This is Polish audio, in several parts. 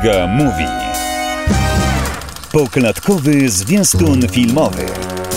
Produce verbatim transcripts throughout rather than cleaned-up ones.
Iga Mówi. Poklatkowy zwiastun filmowy.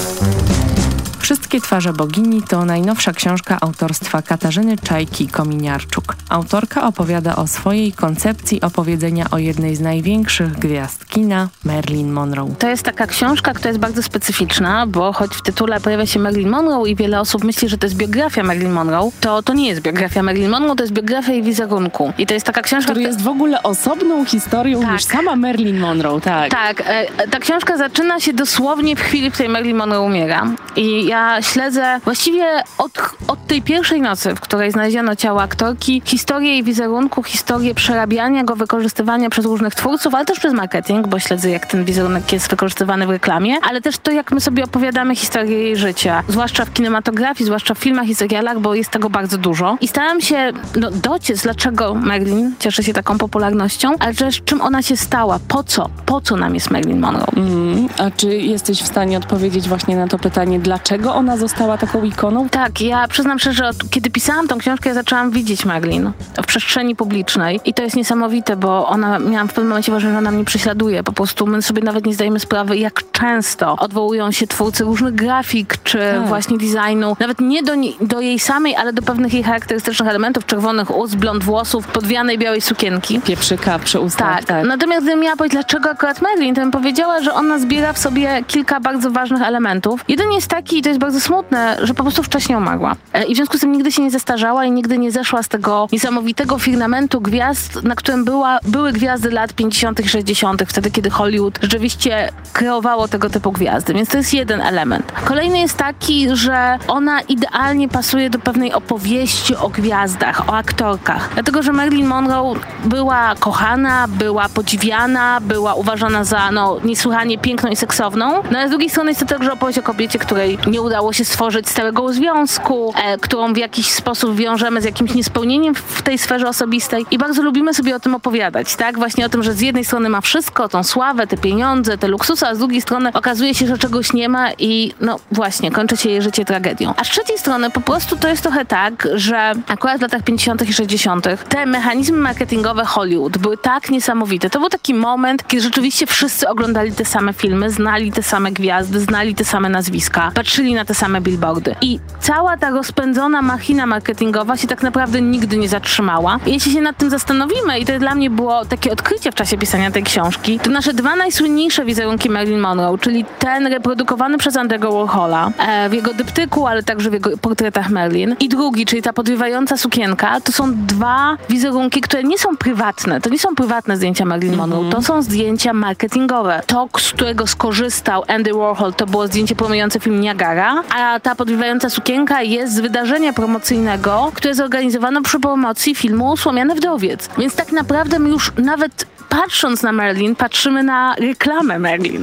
Wszystkie twarze bogini to najnowsza książka autorstwa Katarzyny Czajki-Kominiarczuk. Autorka opowiada o swojej koncepcji opowiedzenia o jednej z największych gwiazd kina, Marilyn Monroe. To jest taka książka, która jest bardzo specyficzna, bo choć w tytule pojawia się Marilyn Monroe i wiele osób myśli, że to jest biografia Marilyn Monroe, to to nie jest biografia Marilyn Monroe, to jest biografia jej wizerunku. I to jest taka książka, która jest w ogóle osobną historią tak. niż sama Marilyn Monroe, tak. Tak, e, ta książka zaczyna się dosłownie w chwili, w której Marilyn Monroe umiera. I ja śledzę właściwie od, od tej pierwszej nocy, w której znaleziono ciało aktorki, historię jej wizerunku, historię przerabiania go, wykorzystywania przez różnych twórców, ale też przez marketing, bo śledzę, jak ten wizerunek jest wykorzystywany w reklamie, ale też to, jak my sobie opowiadamy historię jej życia, zwłaszcza w kinematografii, zwłaszcza w filmach i serialach, bo jest tego bardzo dużo. I starałam się no, dociec, dlaczego Marilyn cieszy się taką popularnością, ale też czym ona się stała, po co, po co nam jest Marilyn Monroe. Mm, a czy jesteś w stanie odpowiedzieć właśnie na to pytanie, dlaczego ona została taką ikoną? Tak, ja przyznam szczerze, że kiedy pisałam tą książkę, ja zaczęłam widzieć Marilyn w przestrzeni publicznej i to jest niesamowite, bo ona, miałam w pewnym momencie wrażenie, że ona mnie prześladuje. Po prostu my sobie nawet nie zdajemy sprawy, jak często odwołują się twórcy różnych grafik, czy tak. właśnie designu, nawet nie do, do jej samej, ale do pewnych jej charakterystycznych elementów, czerwonych ust, blond włosów, podwijanej białej sukienki. Pieprzyka przy ustach. Tak. tak. Natomiast gdybym miała powiedzieć, dlaczego akurat Marilyn, to bym powiedziała, że ona zbiera w sobie kilka bardzo ważnych elementów. Jeden jest taki, i to jest bardzo smutne, że po prostu wcześnie umarła. I w związku z tym nigdy się nie zestarzała i nigdy nie zeszła z tego niesamowitego firmamentu gwiazd, na którym była, były gwiazdy lat pięćdziesiątych i sześćdziesiątych, wtedy kiedy Hollywood rzeczywiście kreowało tego typu gwiazdy. Więc to jest jeden element. Kolejny jest taki, że ona idealnie pasuje do pewnej opowieści o gwiazdach, o aktorkach. Dlatego, że Marilyn Monroe była kochana, była podziwiana, była uważana za no, niesłychanie piękną i seksowną. No ale z drugiej strony jest to także opowieść o kobiecie, której nie udało się stworzyć stałego związku, e, którą w jakiś sposób wiążemy z jakimś niespełnieniem w tej sferze osobistej i bardzo lubimy sobie o tym opowiadać, tak? Właśnie o tym, że z jednej strony ma wszystko, tą sławę, te pieniądze, te luksusy, a z drugiej strony okazuje się, że czegoś nie ma i no właśnie, kończy się jej życie tragedią. A z trzeciej strony po prostu to jest trochę tak, że akurat w latach pięćdziesiątych i sześćdziesiątych te mechanizmy marketingowe Hollywood były tak niesamowite. To był taki moment, kiedy rzeczywiście wszyscy oglądali te same filmy, znali te same gwiazdy, znali te same nazwiska, patrzyli na te same billboardy. I cała ta rozpędzona machina marketingowa się tak naprawdę nigdy nie zatrzymała. I jeśli się nad tym zastanowimy, i to dla mnie było takie odkrycie w czasie pisania tej książki, to nasze dwa najsłynniejsze wizerunki Marilyn Monroe, czyli ten reprodukowany przez Andy'ego Warhola e, w jego dyptyku, ale także w jego portretach Marilyn, i drugi, czyli ta podrywająca sukienka, to są dwa wizerunki, które nie są prywatne. To nie są prywatne zdjęcia Marilyn Monroe, mm-hmm. to są zdjęcia marketingowe. To, z którego skorzystał Andy Warhol, to było zdjęcie promujące film Niagara, a ta podrywająca sukienka jest z wydarzenia promocyjnego, które zorganizowano przy promocji filmu Słomiany Wdowiec. Więc tak naprawdę my już nawet patrząc na Marilyn, patrzymy na reklamę Marilyn.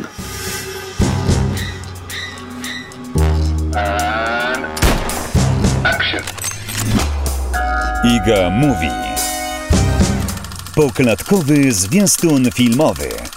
And action. Iga Mówi. Poklatkowy zwiastun filmowy.